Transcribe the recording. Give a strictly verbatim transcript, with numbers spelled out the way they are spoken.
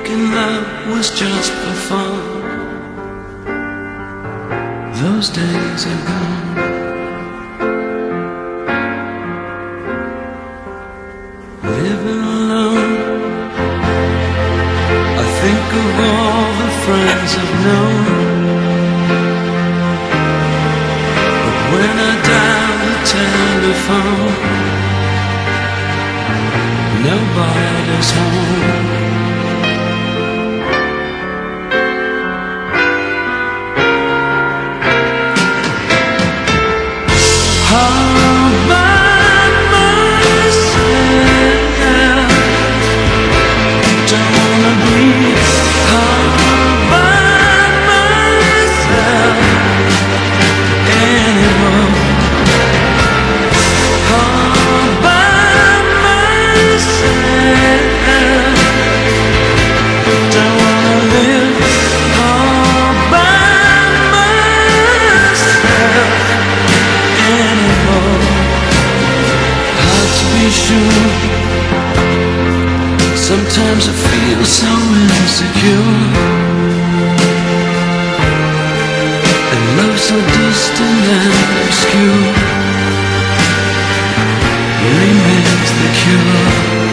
thinking love was just for fun. Those days are gone. Living alone, I think of all the friends I've known. But when I dial the telephone, nobody's home. All by myself, don't wanna be all by myself anymore. All by myself, don't wanna live all by myself anymore. Hard to be sure. Sometimes I feel so insecure, and love so distant and obscure remains the cure.